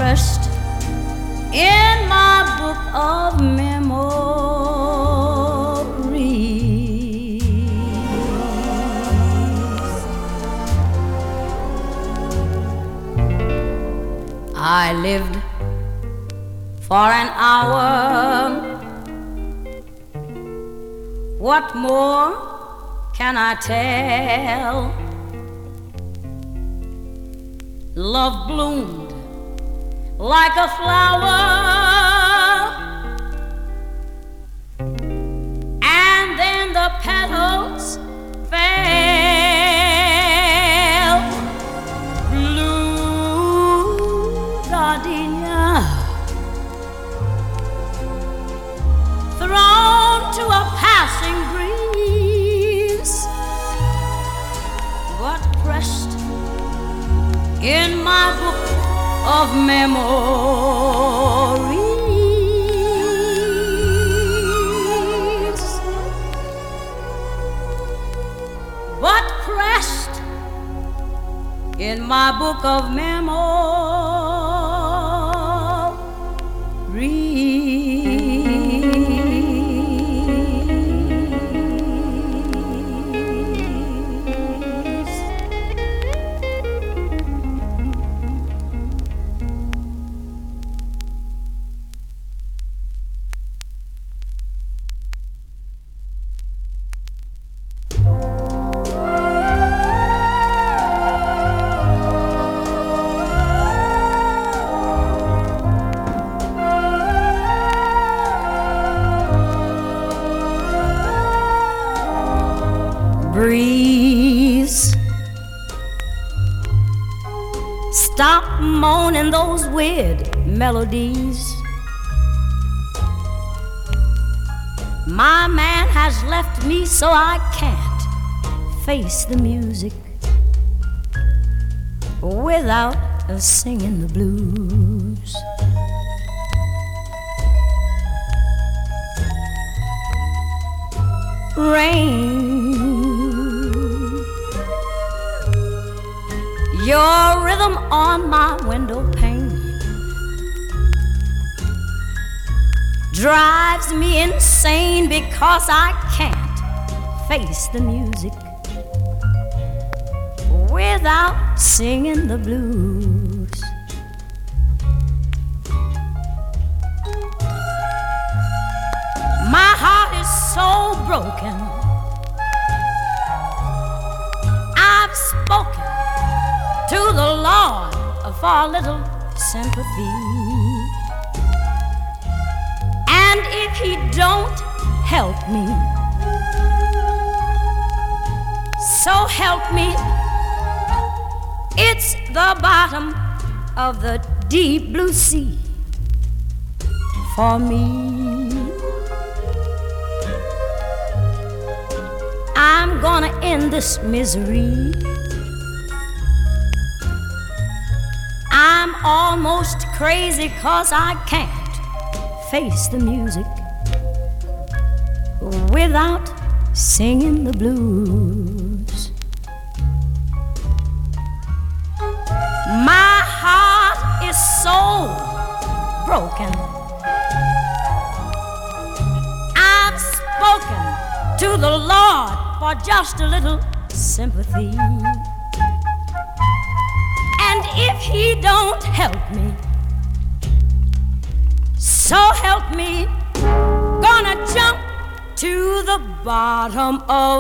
pressed in my book of memories. I lived for an hour. What more can I tell? Love bloomed like a flower, and then the petals fell. Blue gardenia thrown to a passing breeze, but pressed in my book of memories. But pressed in my book of breeze, stop moaning those weird melodies. My man has left me, so I can't face the music without singing the blues. Rain, your rhythm on my window pane drives me insane because I can't face the music without singing the blues. My heart is so broken, I've spoken to the Lord for a little sympathy, and if He don't help me, so help me, it's the bottom of the deep blue sea for me. I'm gonna end this misery. I'm almost crazy 'cause I can't face the music without singing the blues. My heart is so broken, I've spoken to the Lord for just a little sympathy, and if He don't help me, so help me, gonna jump to the bottom of